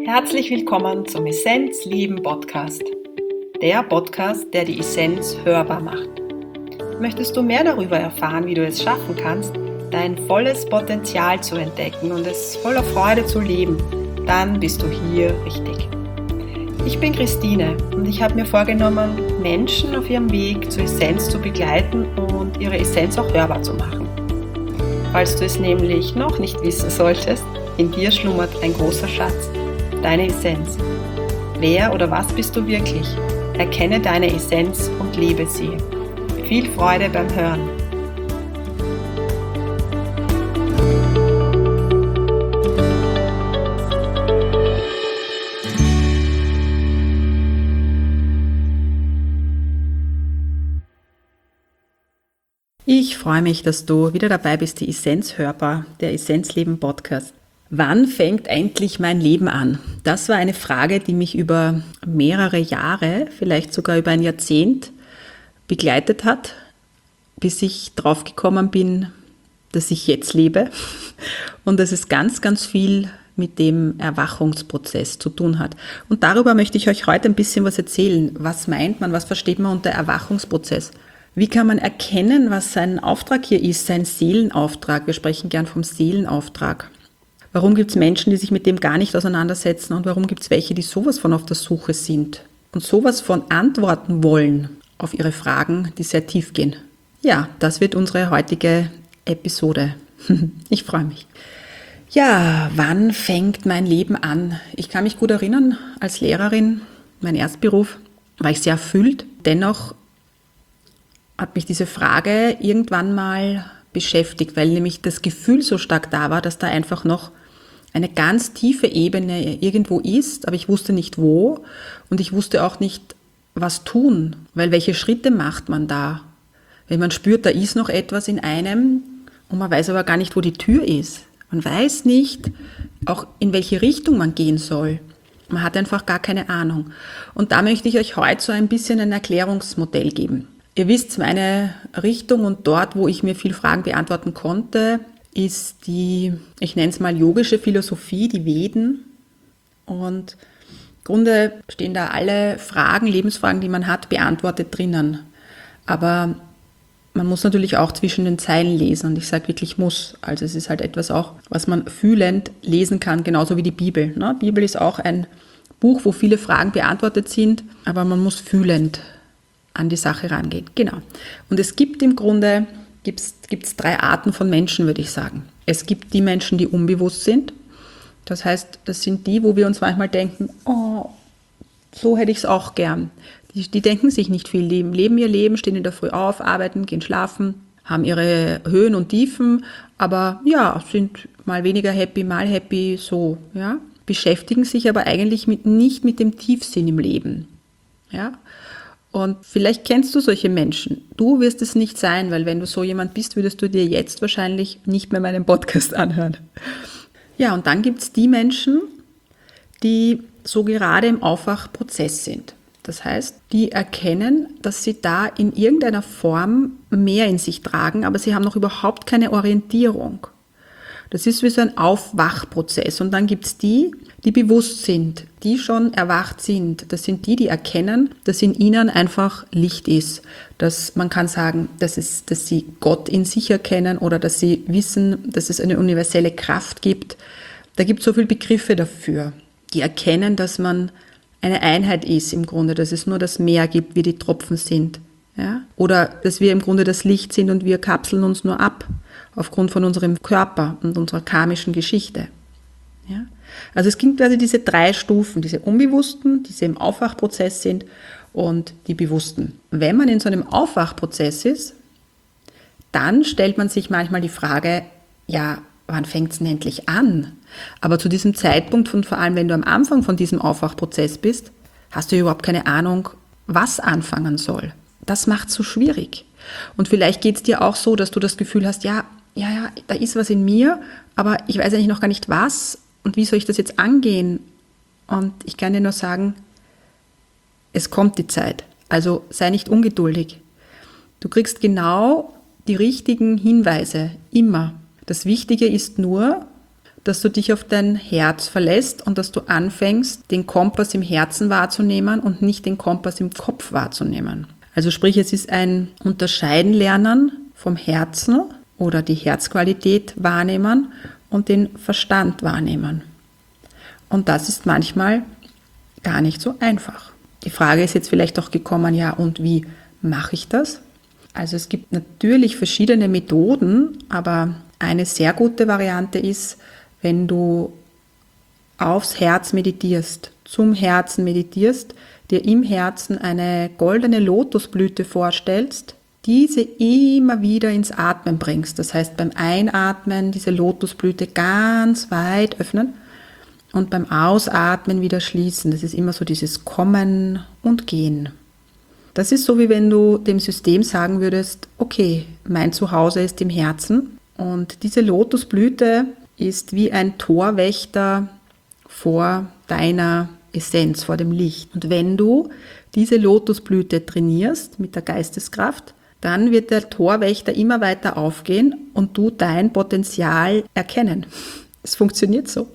Herzlich willkommen zum Essenz Leben Podcast. Der Podcast, der die Essenz hörbar macht. Möchtest du mehr darüber erfahren, wie du es schaffen kannst, dein volles Potenzial zu entdecken und es voller Freude zu leben, dann bist du hier richtig. Ich bin Christine und ich habe mir vorgenommen, Menschen auf ihrem Weg zur Essenz zu begleiten und ihre Essenz auch hörbar zu machen. Falls du es nämlich noch nicht wissen solltest, in dir schlummert ein großer Schatz, deine Essenz. Wer oder was bist du wirklich? Erkenne deine Essenz und lebe sie. Viel Freude beim Hören. Ich freue mich, dass du wieder dabei bist, die Essenz hörbar, der Essenzleben Podcast. Wann fängt endlich mein Leben an? Das war eine Frage, die mich über mehrere Jahre, vielleicht sogar über ein Jahrzehnt begleitet hat, bis ich drauf gekommen bin, dass ich jetzt lebe und dass es ganz, ganz viel mit dem Erwachungsprozess zu tun hat. Und darüber möchte ich euch heute ein bisschen was erzählen. Was meint man, was versteht man unter Erwachungsprozess? Wie kann man erkennen, was sein Auftrag hier ist, sein Seelenauftrag? Wir sprechen gern vom Seelenauftrag. Warum gibt es Menschen, die sich mit dem gar nicht auseinandersetzen und warum gibt es welche, die sowas von auf der Suche sind und sowas von antworten wollen auf ihre Fragen, die sehr tief gehen? Ja, das wird unsere heutige Episode. Ich freue mich. Ja, wann fängt mein Leben an? Ich kann mich gut erinnern, als Lehrerin, mein Erstberuf, war ich sehr erfüllt. Dennoch hat mich diese Frage irgendwann mal beschäftigt, weil nämlich das Gefühl so stark da war, dass da einfach noch eine ganz tiefe Ebene irgendwo ist, aber ich wusste nicht wo und ich wusste auch nicht, was tun, weil welche Schritte macht man da? Wenn man spürt, da ist noch etwas in einem und man weiß aber gar nicht, wo die Tür ist. Man weiß nicht, auch in welche Richtung man gehen soll. Man hat einfach gar keine Ahnung. Und da möchte ich euch heute so ein bisschen ein Erklärungsmodell geben. Ihr wisst, meine Richtung und dort, wo ich mir viele Fragen beantworten konnte, ist die, ich nenne es mal yogische Philosophie, die Veden. Und im Grunde stehen da alle Fragen, Lebensfragen, die man hat, beantwortet drinnen. Aber man muss natürlich auch zwischen den Zeilen lesen und ich sage wirklich muss. Also es ist halt etwas auch, was man fühlend lesen kann, genauso wie die Bibel. Ne? Die Bibel ist auch ein Buch, wo viele Fragen beantwortet sind, aber man muss fühlend an die Sache rangehen. Genau. Und es gibt im Grunde, gibt's 3 Arten von Menschen, würde ich sagen. Es gibt die Menschen, die unbewusst sind. Das heißt, das sind die, wo wir uns manchmal denken, oh, so hätte ich es auch gern. Die denken sich nicht viel, leben ihr Leben, stehen in der Früh auf, arbeiten, gehen schlafen, haben ihre Höhen und Tiefen, aber ja, sind mal weniger happy, mal happy, so, ja. Beschäftigen sich aber eigentlich nicht mit dem Tiefsinn im Leben, ja. Und vielleicht kennst du solche Menschen. Du wirst es nicht sein, weil wenn du so jemand bist, würdest du dir jetzt wahrscheinlich nicht mehr meinen Podcast anhören. Ja, und dann gibt es die Menschen, die so gerade im Aufwachprozess sind. Das heißt, die erkennen, dass sie da in irgendeiner Form mehr in sich tragen, aber sie haben noch überhaupt keine Orientierung. Das ist wie so ein Aufwachprozess. Und dann gibt es die bewusst sind, die schon erwacht sind. Das sind die erkennen, dass in ihnen einfach Licht ist. Dass man kann sagen, dass sie Gott in sich erkennen oder dass sie wissen, dass es eine universelle Kraft gibt. Da gibt es so viele Begriffe dafür. Die erkennen, dass man eine Einheit ist im Grunde, dass es nur das Meer gibt, wie die Tropfen sind. Ja? Oder dass wir im Grunde das Licht sind und wir kapseln uns nur ab aufgrund von unserem Körper und unserer karmischen Geschichte. Ja? Also es gibt also diese 3 Stufen, diese Unbewussten, die im Aufwachprozess sind und die Bewussten. Wenn man in so einem Aufwachprozess ist, dann stellt man sich manchmal die Frage, ja, wann fängt es denn endlich an? Aber zu diesem Zeitpunkt und vor allem, wenn du am Anfang von diesem Aufwachprozess bist, hast du überhaupt keine Ahnung, was anfangen soll. Das macht es so schwierig. Und vielleicht geht es dir auch so, dass du das Gefühl hast, ja, da ist was in mir, aber ich weiß eigentlich noch gar nicht was und wie soll ich das jetzt angehen? Und ich kann dir nur sagen, es kommt die Zeit. Also sei nicht ungeduldig. Du kriegst genau die richtigen Hinweise, immer. Das Wichtige ist nur, dass du dich auf dein Herz verlässt und dass du anfängst, den Kompass im Herzen wahrzunehmen und nicht den Kompass im Kopf wahrzunehmen. Also sprich, es ist ein Unterscheiden lernen vom Herzen oder die Herzqualität wahrnehmen und den Verstand wahrnehmen. Und das ist manchmal gar nicht so einfach. Die Frage ist jetzt vielleicht auch gekommen, ja, und wie mache ich das? Also es gibt natürlich verschiedene Methoden, aber eine sehr gute Variante ist, wenn du aufs Herz meditierst, zum Herzen meditierst, dir im Herzen eine goldene Lotusblüte vorstellst, diese immer wieder ins Atmen bringst. Das heißt, beim Einatmen diese Lotusblüte ganz weit öffnen und beim Ausatmen wieder schließen. Das ist immer so dieses Kommen und Gehen. Das ist so, wie wenn du dem System sagen würdest, okay, mein Zuhause ist im Herzen und diese Lotusblüte ist wie ein Torwächter vor deiner Essenz, vor dem Licht. Und wenn du diese Lotusblüte trainierst mit der Geisteskraft, dann wird der Torwächter immer weiter aufgehen und du dein Potenzial erkennen. Es funktioniert so.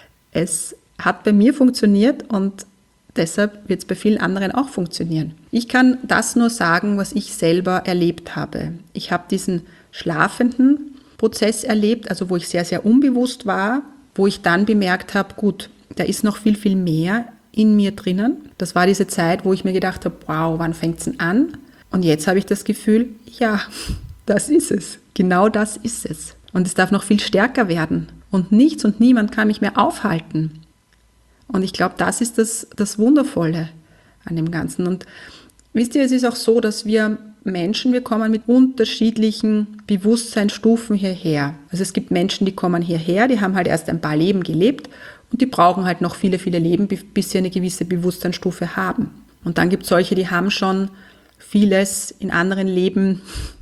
Es hat bei mir funktioniert und deshalb wird es bei vielen anderen auch funktionieren. Ich kann das nur sagen, was ich selber erlebt habe. Ich habe diesen schlafenden Prozess erlebt, also wo ich sehr, sehr unbewusst war, wo ich dann bemerkt habe, gut, da ist noch viel, viel mehr in mir drinnen. Das war diese Zeit, wo ich mir gedacht habe, wow, wann fängt es denn an? Und jetzt habe ich das Gefühl, ja, das ist es. Genau das ist es. Und es darf noch viel stärker werden. Und nichts und niemand kann mich mehr aufhalten. Und ich glaube, das ist das Wundervolle an dem Ganzen. Und wisst ihr, es ist auch so, dass wir Menschen, wir kommen mit unterschiedlichen Bewusstseinsstufen hierher. Also es gibt Menschen, die kommen hierher, die haben halt erst ein paar Leben gelebt und die brauchen halt noch viele, viele Leben, bis sie eine gewisse Bewusstseinsstufe haben. Und dann gibt es solche, die haben schon vieles in anderen Leben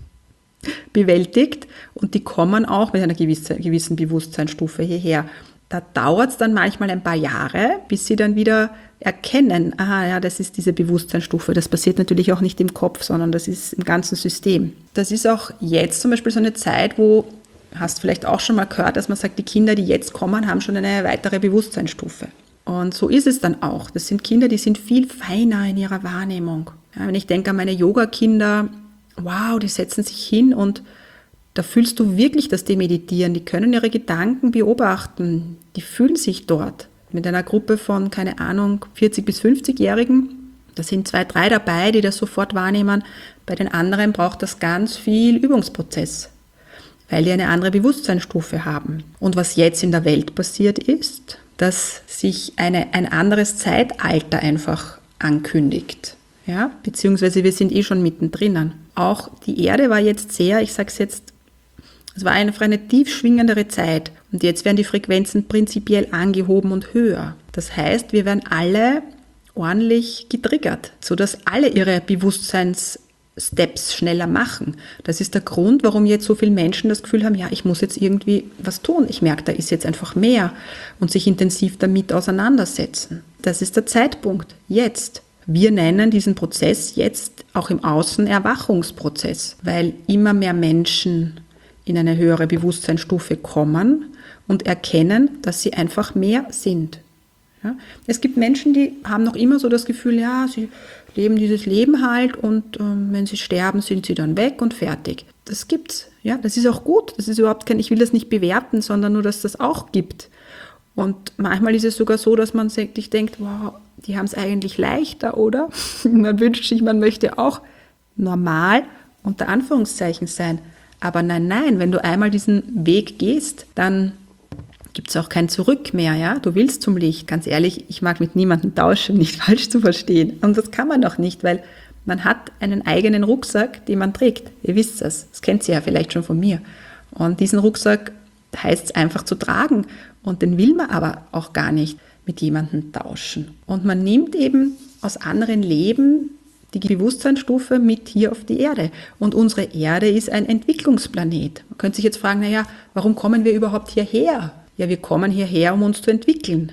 bewältigt und die kommen auch mit einer gewissen Bewusstseinsstufe hierher. Da dauert es dann manchmal ein paar Jahre, bis sie dann wieder erkennen, aha, ja, das ist diese Bewusstseinsstufe. Das passiert natürlich auch nicht im Kopf, sondern das ist im ganzen System. Das ist auch jetzt zum Beispiel so eine Zeit, wo, hast vielleicht auch schon mal gehört, dass man sagt, die Kinder, die jetzt kommen, haben schon eine weitere Bewusstseinsstufe. Und so ist es dann auch. Das sind Kinder, die sind viel feiner in ihrer Wahrnehmung. Ja, wenn ich denke an meine Yoga-Kinder, wow, die setzen sich hin und da fühlst du wirklich, dass die meditieren. Die können ihre Gedanken beobachten. Die fühlen sich dort. Mit einer Gruppe von, keine Ahnung, 40- bis 50-Jährigen. Da sind 2, 3 dabei, die das sofort wahrnehmen. Bei den anderen braucht das ganz viel Übungsprozess, weil die eine andere Bewusstseinsstufe haben. Und was jetzt in der Welt passiert ist, dass sich ein anderes Zeitalter einfach ankündigt. Ja? Beziehungsweise wir sind schon mittendrin. Auch die Erde war jetzt sehr, ich sage es jetzt, es war einfach eine tief schwingendere Zeit und jetzt werden die Frequenzen prinzipiell angehoben und höher. Das heißt, wir werden alle ordentlich getriggert, sodass alle ihre Bewusstseinssteps schneller machen. Das ist der Grund, warum jetzt so viele Menschen das Gefühl haben, ja, ich muss jetzt irgendwie was tun. Ich merke, da ist jetzt einfach mehr und sich intensiv damit auseinandersetzen. Das ist der Zeitpunkt, jetzt. Wir nennen diesen Prozess jetzt auch im Außen Erwachungsprozess, weil immer mehr Menschen in eine höhere Bewusstseinsstufe kommen und erkennen, dass sie einfach mehr sind. Ja? Es gibt Menschen, die haben noch immer so das Gefühl, ja, sie leben dieses Leben halt und wenn sie sterben, sind sie dann weg und fertig. Das gibt's. Ja? Das ist auch gut. Das ist überhaupt kein, ich will das nicht bewerten, sondern nur, dass das auch gibt. Und manchmal ist es sogar so, dass man sich denkt, wow, die haben es eigentlich leichter, oder? Man wünscht sich, man möchte auch normal unter Anführungszeichen sein. Aber nein, wenn du einmal diesen Weg gehst, dann gibt es auch kein Zurück mehr. Ja? Du willst zum Licht. Ganz ehrlich, ich mag mit niemandem tauschen, nicht falsch zu verstehen. Und das kann man auch nicht, weil man hat einen eigenen Rucksack, den man trägt. Ihr wisst das. Das kennt ihr ja vielleicht schon von mir. Und diesen Rucksack heißt es einfach zu tragen. Und den will man aber auch gar nicht mit jemandem tauschen. Und man nimmt eben aus anderen Leben die Bewusstseinsstufe mit hier auf die Erde. Und unsere Erde ist ein Entwicklungsplanet. Man könnte sich jetzt fragen, naja, warum kommen wir überhaupt hierher? Ja, wir kommen hierher, um uns zu entwickeln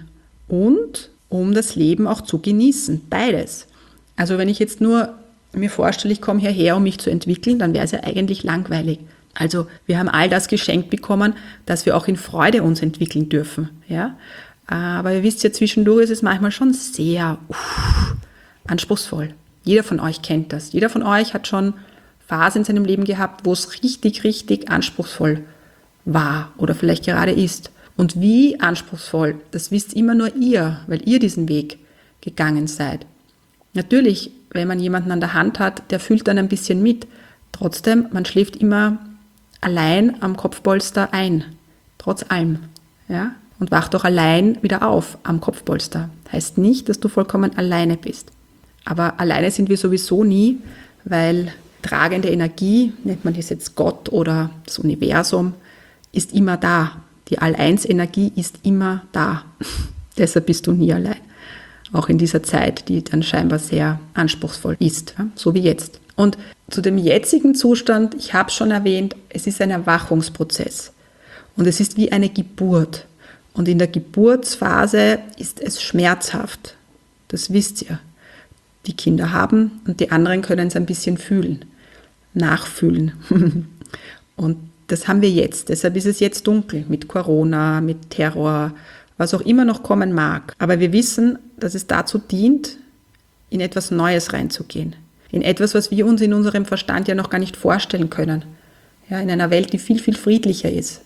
und um das Leben auch zu genießen. Beides. Also wenn ich jetzt nur mir vorstelle, ich komme hierher, um mich zu entwickeln, dann wäre es ja eigentlich langweilig. Also wir haben all das geschenkt bekommen, dass wir auch in Freude uns entwickeln dürfen. Ja? Aber ihr wisst ja, zwischendurch ist es manchmal schon sehr anspruchsvoll. Jeder von euch kennt das. Jeder von euch hat schon Phasen in seinem Leben gehabt, wo es richtig, richtig anspruchsvoll war oder vielleicht gerade ist. Und wie anspruchsvoll, das wisst immer nur ihr, weil ihr diesen Weg gegangen seid. Natürlich, wenn man jemanden an der Hand hat, der fühlt dann ein bisschen mit. Trotzdem, man schläft immer allein am Kopfpolster ein, trotz allem, ja, und wacht auch allein wieder auf am Kopfpolster. Heißt nicht, dass du vollkommen alleine bist. Aber alleine sind wir sowieso nie, weil tragende Energie, nennt man das jetzt Gott oder das Universum, ist immer da. Die All-Eins-Energie ist immer da. Deshalb bist du nie allein. Auch in dieser Zeit, die dann scheinbar sehr anspruchsvoll ist, ja, so wie jetzt. Und zu dem jetzigen Zustand, ich habe es schon erwähnt, es ist ein Erwachungsprozess und es ist wie eine Geburt. Und in der Geburtsphase ist es schmerzhaft. Das wisst ihr. Die Kinder haben und die anderen können es ein bisschen fühlen, nachfühlen. Und das haben wir jetzt. Deshalb ist es jetzt dunkel mit Corona, mit Terror, was auch immer noch kommen mag. Aber wir wissen, dass es dazu dient, in etwas Neues reinzugehen. In etwas, was wir uns in unserem Verstand ja noch gar nicht vorstellen können. Ja, in einer Welt, die viel, viel friedlicher ist.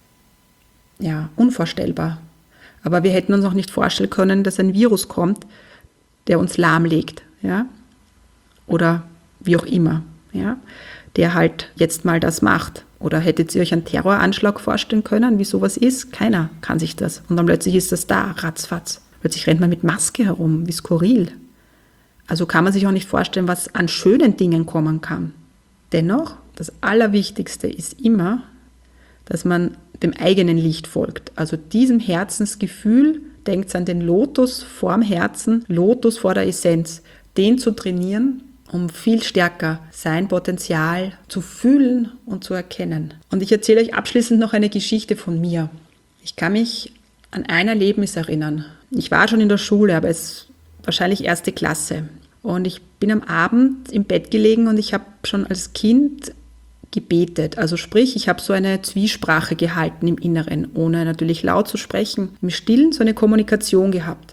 Ja, unvorstellbar. Aber wir hätten uns auch nicht vorstellen können, dass ein Virus kommt, der uns lahmlegt. Ja? Oder wie auch immer. Ja? Der halt jetzt mal das macht. Oder hättet ihr euch einen Terroranschlag vorstellen können, wie sowas ist? Keiner kann sich das. Und dann plötzlich ist das da, ratzfatz. Plötzlich rennt man mit Maske herum, wie skurril. Also kann man sich auch nicht vorstellen, was an schönen Dingen kommen kann. Dennoch, das Allerwichtigste ist immer, dass man dem eigenen Licht folgt. Also diesem Herzensgefühl, denkt an den Lotus vorm Herzen, Lotus vor der Essenz, den zu trainieren, um viel stärker sein Potenzial zu fühlen und zu erkennen. Und ich erzähle euch abschließend noch eine Geschichte von mir. Ich kann mich an ein Erlebnis erinnern. Ich war schon in der Schule, aber es wahrscheinlich 1. Klasse. Und ich bin am Abend im Bett gelegen und ich habe schon als Kind gebetet. Also sprich, ich habe so eine Zwiesprache gehalten im Inneren, ohne natürlich laut zu sprechen. Im Stillen so eine Kommunikation gehabt.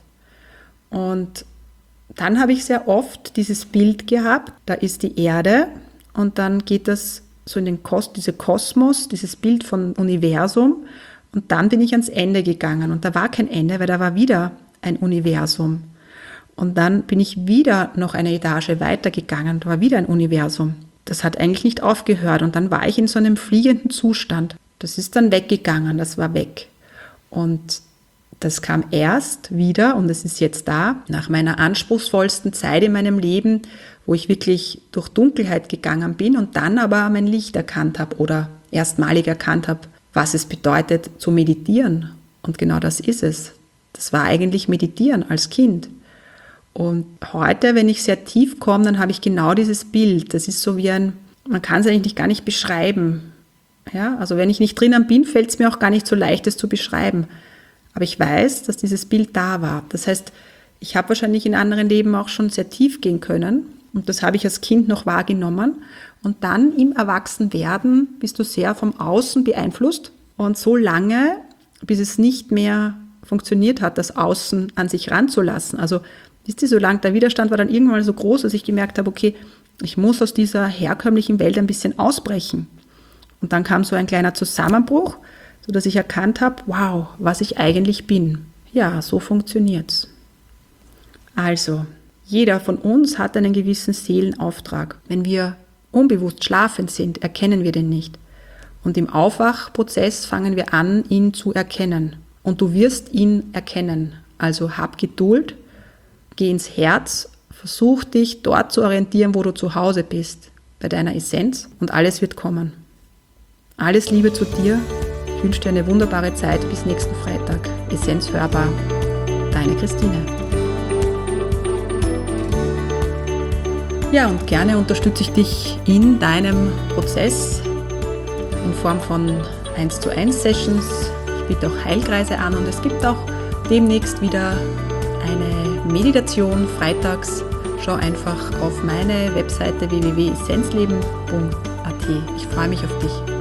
Und dann habe ich sehr oft dieses Bild gehabt, da ist die Erde und dann geht das so in den Kosmos, dieses Bild vom Universum und dann bin ich ans Ende gegangen und da war kein Ende, weil da war wieder ein Universum. Und dann bin ich wieder noch eine Etage weitergegangen, da war wieder ein Universum. Das hat eigentlich nicht aufgehört und dann war ich in so einem fliegenden Zustand. Das ist dann weggegangen, das war weg. Und das kam erst wieder, und es ist jetzt da, nach meiner anspruchsvollsten Zeit in meinem Leben, wo ich wirklich durch Dunkelheit gegangen bin und dann aber mein Licht erkannt habe oder erstmalig erkannt habe, was es bedeutet zu meditieren. Und genau das ist es. Das war eigentlich Meditieren als Kind. Und heute, wenn ich sehr tief komme, dann habe ich genau dieses Bild. Das ist so wie man kann es eigentlich gar nicht beschreiben. Ja, also wenn ich nicht drinnen bin, fällt es mir auch gar nicht so leicht, es zu beschreiben. Aber ich weiß, dass dieses Bild da war. Das heißt, ich habe wahrscheinlich in anderen Leben auch schon sehr tief gehen können. Und das habe ich als Kind noch wahrgenommen. Und dann im Erwachsenwerden bist du sehr vom Außen beeinflusst. Und so lange, bis es nicht mehr funktioniert hat, das Außen an sich ranzulassen. Also, wisst ihr, solange der Widerstand war dann irgendwann so groß, dass ich gemerkt habe, okay, ich muss aus dieser herkömmlichen Welt ein bisschen ausbrechen. Und dann kam so ein kleiner Zusammenbruch, sodass ich erkannt habe, wow, was ich eigentlich bin. Ja, so funktioniert's. Also, jeder von uns hat einen gewissen Seelenauftrag. Wenn wir unbewusst schlafend sind, erkennen wir den nicht. Und im Aufwachprozess fangen wir an, ihn zu erkennen. Und du wirst ihn erkennen. Also hab Geduld, geh ins Herz, versuch dich dort zu orientieren, wo du zu Hause bist, bei deiner Essenz, und alles wird kommen. Alles Liebe zu dir. Ich wünsche dir eine wunderbare Zeit. Bis nächsten Freitag. Essenz hörbar. Deine Christine. Ja, und gerne unterstütze ich dich in deinem Prozess in Form von 1:1 Sessions. Ich biete auch Heilkreise an und es gibt auch demnächst wieder eine Meditation freitags. Schau einfach auf meine Webseite www.essenzleben.at. Ich freue mich auf dich.